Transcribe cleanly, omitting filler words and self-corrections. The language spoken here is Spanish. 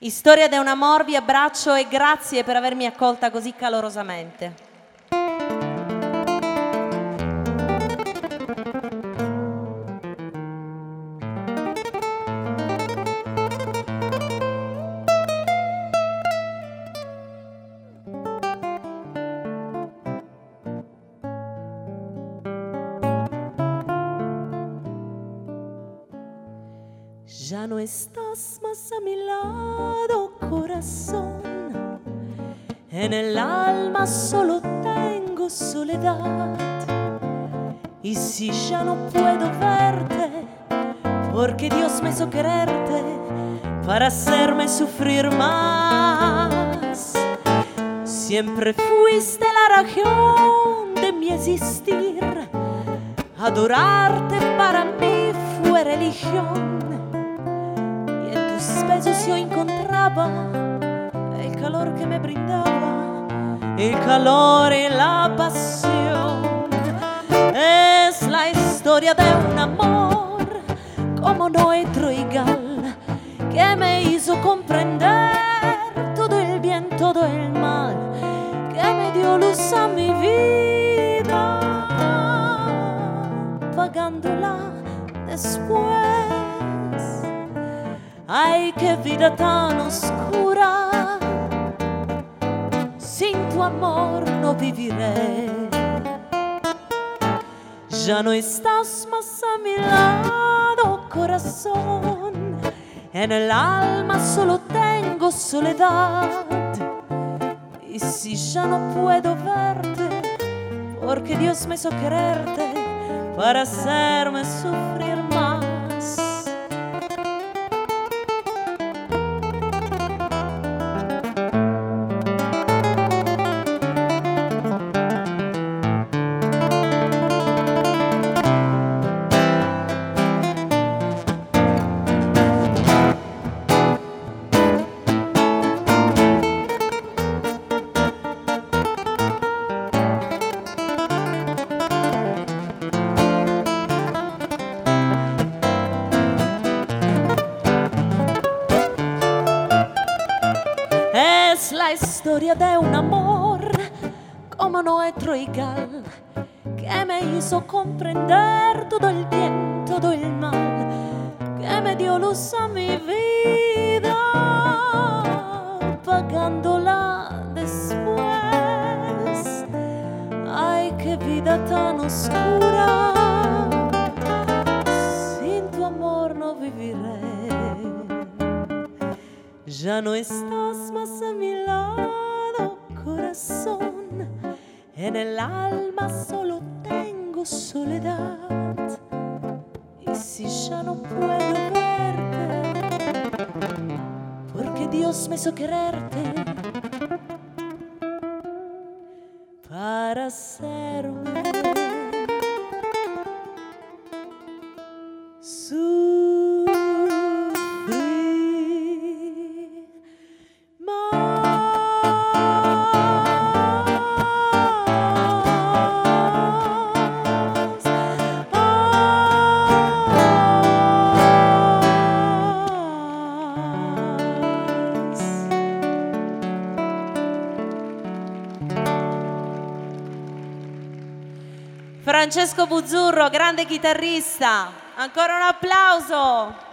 Storia de un amor, vi abbraccio e grazie per avermi accolta così calorosamente. Ya no estás más a mi lado, corazón. En el alma solo tengo soledad. Y si ya no puedo verte, porque Dios me hizo quererte para hacerme sufrir más. Siempre fuiste la razón de mi existir. Adorarte para mí fue religión. Besos yo encontraba el calor que me brindaba, el calor y la pasión. Es la historia de un amor como nuestro igual, que me hizo comprender todo el bien, todo el mal, que me dio luz a mi vida, pagándola después. Ay, qué vida tan oscura, sin tu amor no viviré. Ya no estás más a mi lado, corazón. En el alma solo tengo soledad. Y si ya no puedo verte, porque Dios me hizo quererte para hacerme sufrir más. Es la historia de un amor como nuestro igual, que me hizo comprender todo el bien, todo el mal, que me dio luz a mi vida, pagándola después. Ay, qué vida tan oscura, sin tu amor no viviré. Ya no estás más a mi lado, corazón. En el alma solo tengo soledad. Y si ya no puedo verte, porque Dios me hizo quererte para hacerme Francesco Buzzurro, grande chitarrista. Ancora un applauso.